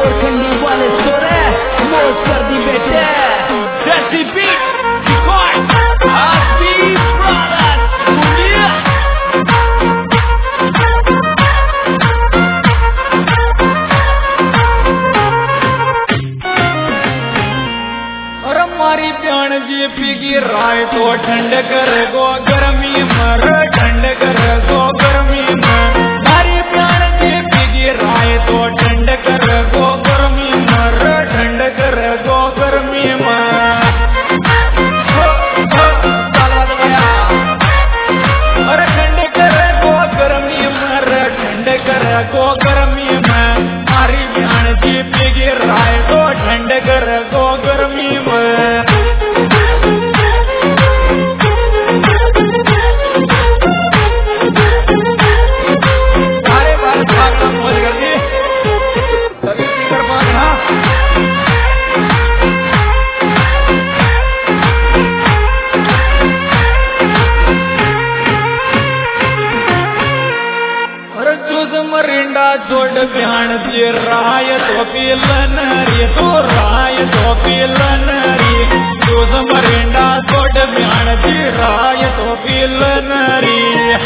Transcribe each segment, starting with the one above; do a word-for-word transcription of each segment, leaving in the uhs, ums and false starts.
गोरखंडी वाले सोरे मौज कर दी बेटे जैसी बीट रिकॉर्ड आसपी ब्रदर्स दुनिया और हमारी प्यान जी पीगी राय तो ठंड कर गो गर्मी मर ठंड कर गो गर्मी मर हमारी प्यान जी पीगी राय तो ठंड कर गो गर्मी मर ठंड कर गो गर्मी मर अरे ठंड कर गो गर्मी मर ठंड कर गो गर्मी मर हमारी प्यान जी पीगी राय तो ठंड कर गो गर्मी मर छोड़ प्यान जी राय तो पीलन रे तो राय तो पीलन रे चूज मरिंडा छोड़ प्यान जी राय तो पीलन रे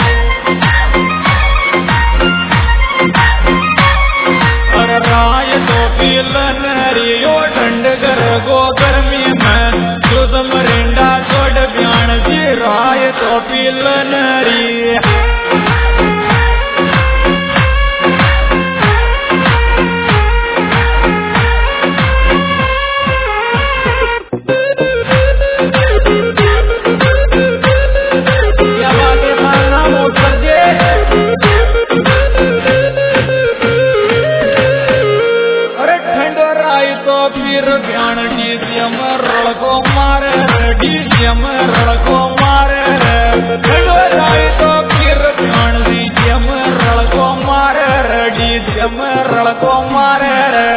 और राय तो पीलन रे यो ठंड कर गो गर्मी में चूज मरिंडा छोड़ प्यान जी राय तो पीलन रे को मारे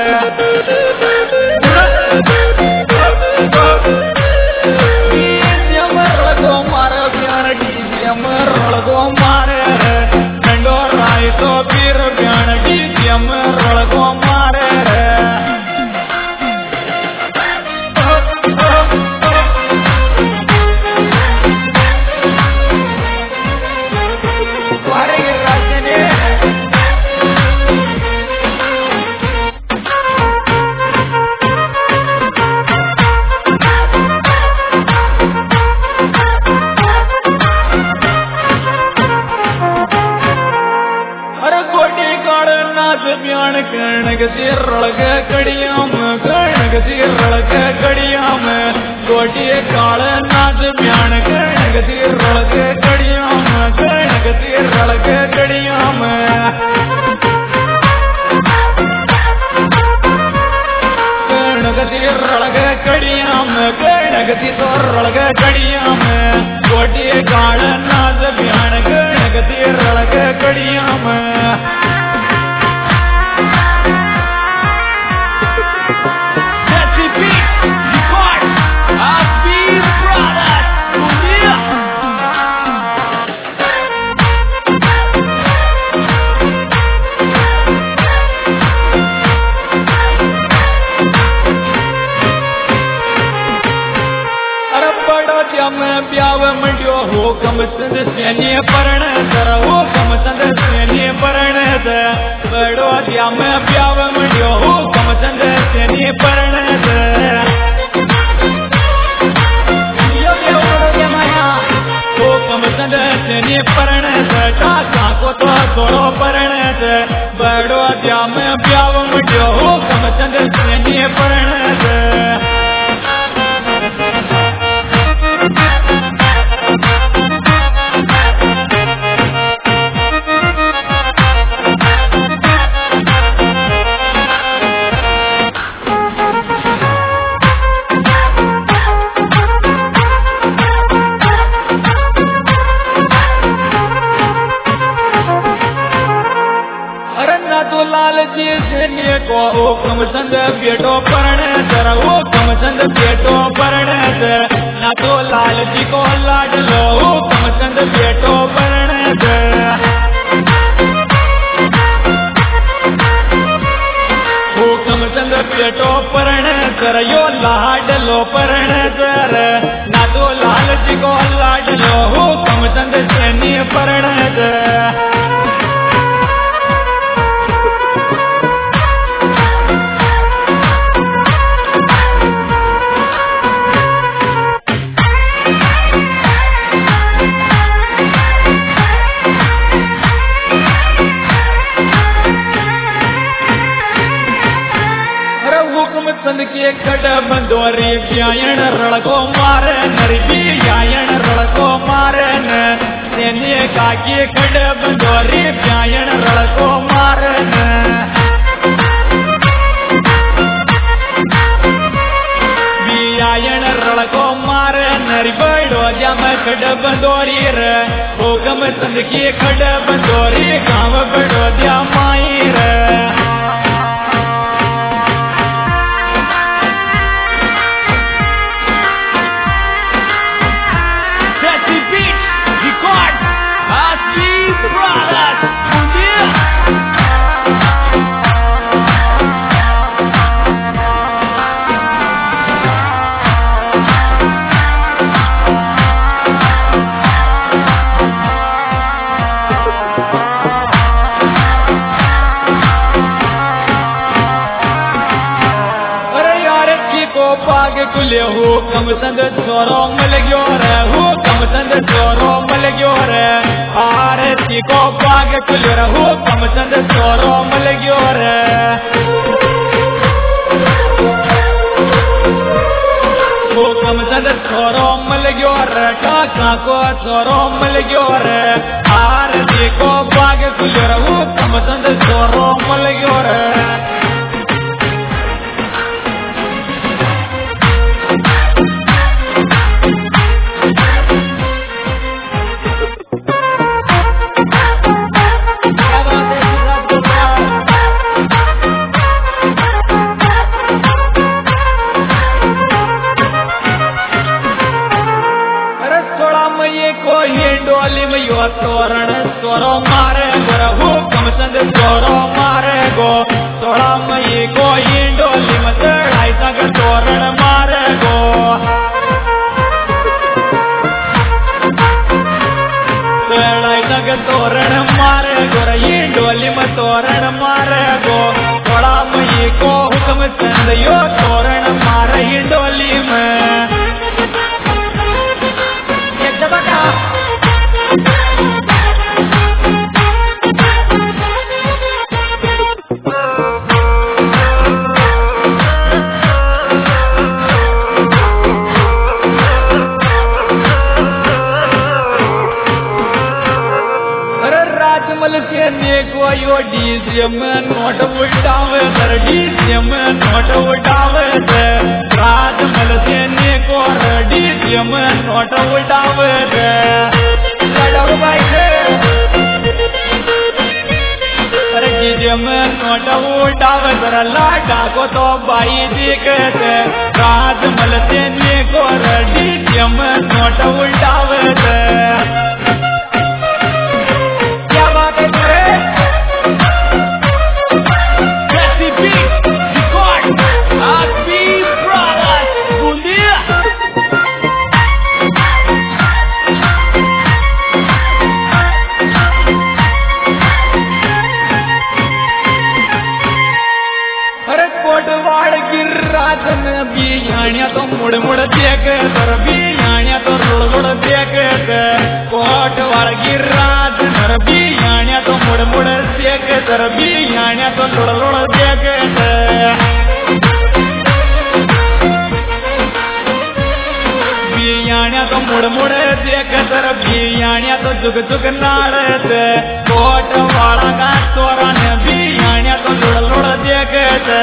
को मारे प्यार डीजमर को मारे ठंडो राय तो फिर प्यार डीजमर को मारे कड़ियाम कणक रड़क कड़ियाम गोटी काल नाच ब्यान कणक रड़क कड़ियाम कणक रड़क कड़ियाम कणक रड़क कड़ियाम कणक रड़क कड़ियाम गोटी काल नाच ब्यान कणक रड़क कड़ियाम कम चंद सैन्य परण कर हो कम चंद सैन्य परण बड़ो दिया में प्याव मंडियो हो कम चंद सैन्य परण हो कम चंद सैन्य परण टाका को तो थोड़ो परण बड़ो दिया में प्याव मंडियो हो कम चंद सैन्य परण को ओ कम चंद बेटो परण कर ओ कम चंद बेटो परण ना तो लाल जी को लाड लो ओ कम चंद बेटो परण ओ कम बंदोरी प्यायण रड़को मारे नरबी यायण रड़को मारे न सेने काकी खड बंदोरी प्यायण रड़को मारे न बियायण रड़को मारे नरी बड़ो जम खड बंदोरी रे भोगम संद की खड बंदोरी गाँव बड़ो दिया माई रे कुले हो कम संद छोरो मल गयो रे हो कम संद छोरो मल गयो रे आरती को बाग कुले हो कम संद छोरो मल गयो रे हो कम संद छोरो मल गयो रे काका को छोरो मल गयो रे आरती को बाग कुले हो कम संद छोरो मल गयो रे तोरण तोरो मारे गो रघु कम संद तोरो मारे गो तोड़ा मई को इंडोली मत ढाई संग तोरण मारे गो ढाई संग तोरण मारे गो इंडोली में तोरण मारे गो तोड़ा मई को हुक्म संद यो तोरण मारे इंडोली में यो डीजे में नोट उठावे सर डीजे में नोट उठावे से राजमल से को डीजे में नोट उठावे से लड़ो भाई से सर डीजे में नोट उठावे सर लाडा को तो भाई दिखे से राजमल से को डीजे में नोट उठावे से क्या बात है करे बियाणिया तो मुड़ मुड़ देख सर बियाणिया तो रुड़ रुड़ देख कोट वाल गिराज नर बियाणिया तो मुड़ मुड़ देख सर बियाणिया तो रुड़ रुड़ देख बियाणिया तो मुड़ मुड़ देख सर बियाणिया तो जुग जुग नाड़त कोट वाला का तोरा ने बियाणिया तो रुड़ रुड़ देख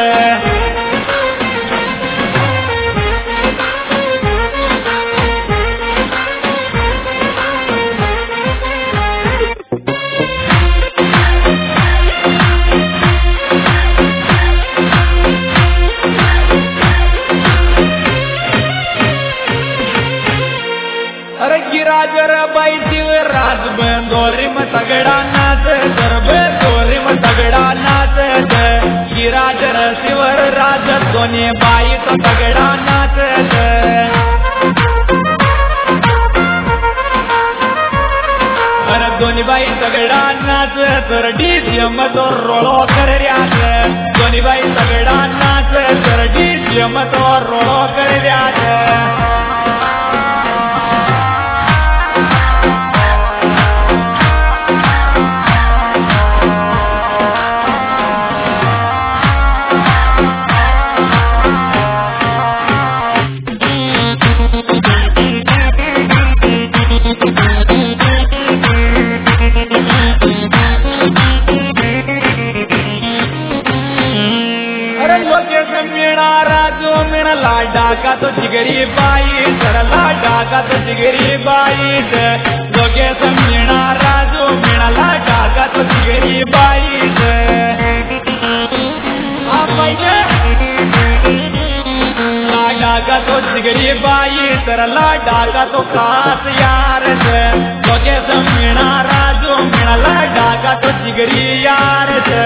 राज बंदोरी में तगड़ा नाच गर्भ दोरी में तगड़ा नाच garage shiver Raj Doni by तो तगड़ा नाच अरे दोनी बाई तगड़ा नाच तर डीजे में तो रोड़ो कर रियाज दोनी बाई तगड़ा नाच तर डीजे में तो रोड़ो कर रियाज डाका तो जिगरी बाई सरला डाका तो जिगरी बाई से लोगे मीणा राजू मीणाला डाका तो जिगरी बाई से डाका तो जिगरी बाई सरला डाका तो खास यार से लोगे मीणा राजू मीणाला डाका तो जिगरी यार से।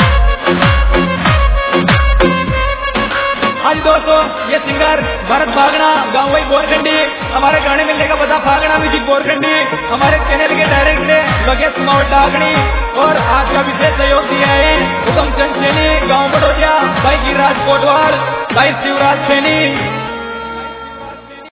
आज दोस्तों ये सिंगर भरत भागना गाँव वही बोरखंडी हमारे गाने मिलने का पता फागना म्यूजिक बोरखंडी हमारे चैनल के डायरेक्टर लोकेश कुमार डागनी और आज का विशेष सहयोग दिया है हुकम चंद सैनी गाँव बड़ोदिया भाई गिरिराज कोटवाल भाई शिवराज सैनी